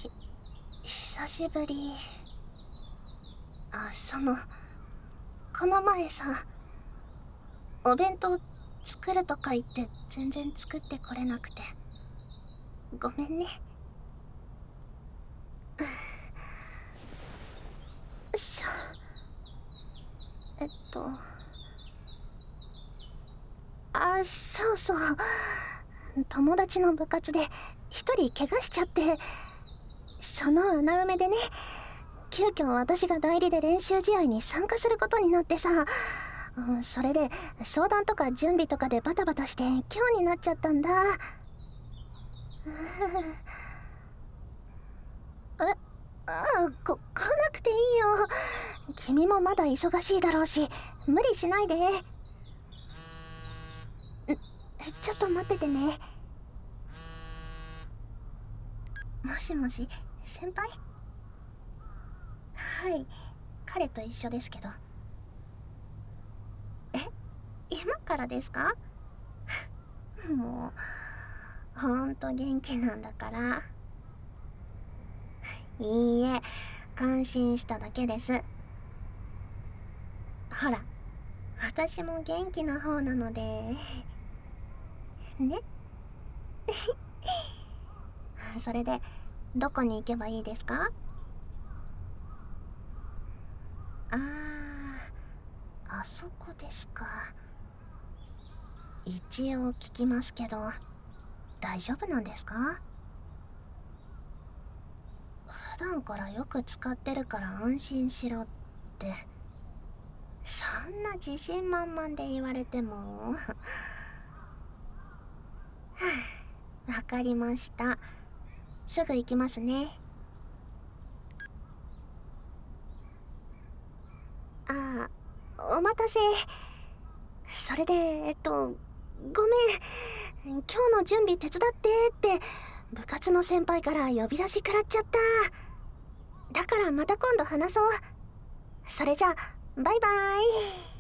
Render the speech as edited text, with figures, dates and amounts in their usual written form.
久しぶり。この前さ、お弁当作るとか言って全然作ってこれなくてごめんね。よっしょ。そうそう、友達の部活で一人怪我しちゃって、その穴埋めでね、急遽私が代理で練習試合に参加することになってさ、それで相談とか準備とかでバタバタして今日になっちゃったんだ。来なくていいよ。君もまだ忙しいだろうし、無理しないで。ちょっと待っててね。もしもし、先輩？はい、彼と一緒ですけど。今からですか？もうほんと元気なんだから。いいえ、感心しただけです。ほら、私も元気な方なのでね。それでどこに行けばいいですか？あそこですか。一応聞きますけど、大丈夫なんですか？普段からよく使ってるから安心しろって、そんな自信満々で言われてもわかりました。すぐ行きますね。お待たせ。それでごめん、今日の準備手伝ってって部活の先輩から呼び出し食らっちゃった。だからまた今度話そう。それじゃバイバイ。